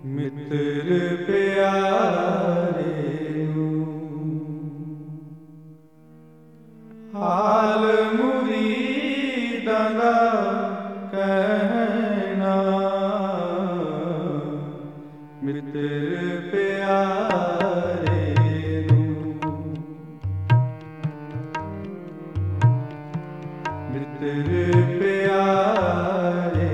ਮਿੱਤਰ ਪਿਆਰੇ ਨੂੰ ਹਾਲ ਮੁਰੀਦਾਂ ਦਾ ਕਹਿਣਾ। ਮਿੱਤਰ ਪਿਆਰੇ ਨੂੰ ਮਿੱਤਰ ਪਿਆਰੇ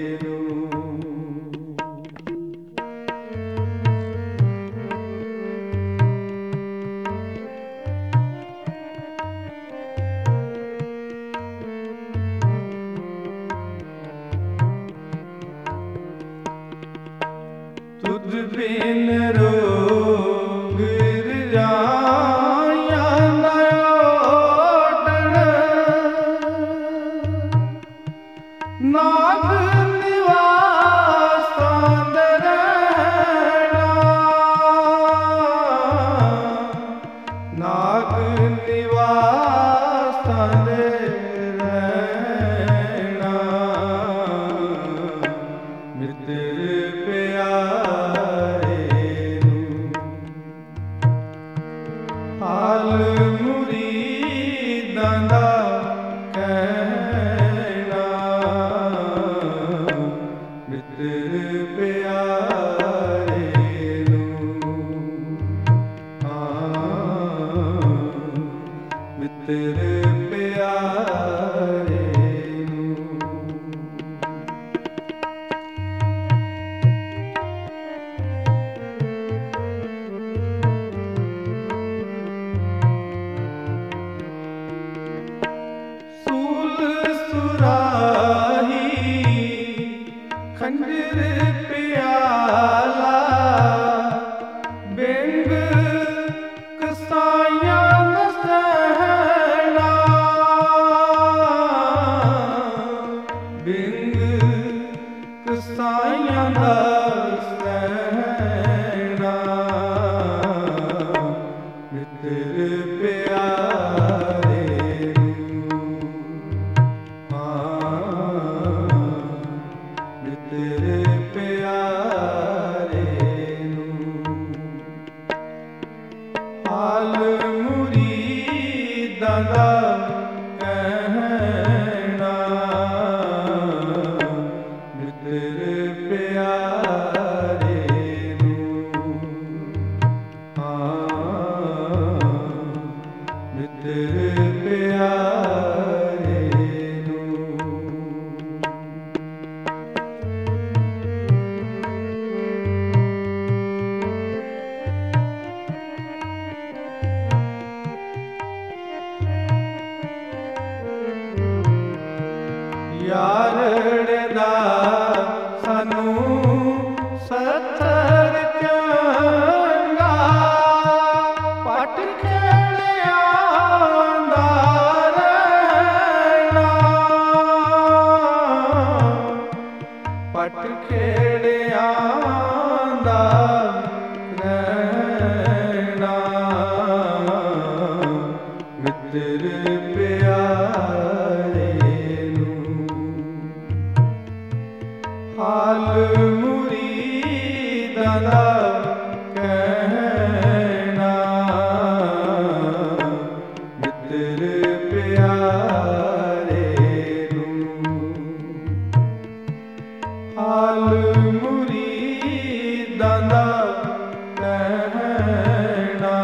ਤੁਧ ਬਿਨ ਰੋਗ ਰਜਾਈਆਂ ਨਾ ਓਟਣ। ਨਾਗ ਨਿਵਾਸਾਂ ਦੇ ਰਹਿਣਾ। ਨਾਗ ਨਿਵਾਸਾਂ ਦੇ ਰਹਿਣਾ। ਮਿੱਤਰ ਹਾਲ ਮੁਰੀਦਾਂ ਦਾ ਕਹਿਣਾ। ਮਿੱਤਰ ਪਿਆਰੇ ਨੂੰ ਮਿੱਤਰ ਪਿਆਰੇ ਨੂੰ। ਖੰਜਰ ਪਿਆਲਾ ਬਿੰਗ ਕਸਾਈਆਂ ਦਾ ਸਹਿਣਾ। ਬਿੰਗ ਕਸਾਈਆਂ ਦਾ ਸਹਿਣਾ। ਮਿੱਤਰ ਪਿਆਰੇ ਮਿੱਤਰ ਪਿਆਰੇ ਨੂੰ ਹਾਲ ਮੁਰੀਦਾਂ ਦਾ ਕਹਿਣਾ। ਮਿੱਤਰ ਪਿਆਰੇ ਨੂੰ ਮਿੱਤਰ ਪਿਆਰੇ ਨੂੰ। ਯਾਰੜੇ ਦਾ ਸਾਨੂੰ ਸੱਥਰ ਚੰਗਾ। ਪੱਟ ਖੇੜਿਆਂ ਦਾ ਰਹਿਣਾ। ਪੱਟ ਖੇੜਿਆਂ ਦਾ ਰਹਿਣਾ। ਮਿੱਤਰ ਪਿਆਰੇ ਹਾਲ ਮੁਰੀਦਾਂ ਦਾ ਕਹਿਣਾ। ਮਿੱਤਰ ਪਿਆਰੇ ਨੂੰ ਹਾਲ ਮੁਰੀਦਾਂ ਦਾ ਕਹਿਣਾ।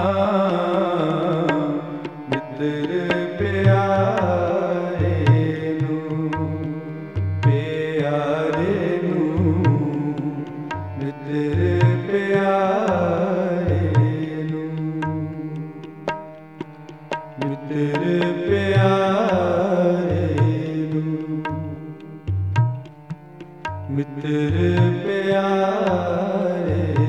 ਮਿੱਤਰ ਪਿਆਰੇ ਨੂੰ ਪਿਆਰੇ ਮਿੱਤਰ ਪਿਆਰੇ ਨੂੰ ਮਿੱਤਰ ਪਿਆਰੇ ਨੂੰ ਮਿੱਤਰ ਪਿਆਰੇ।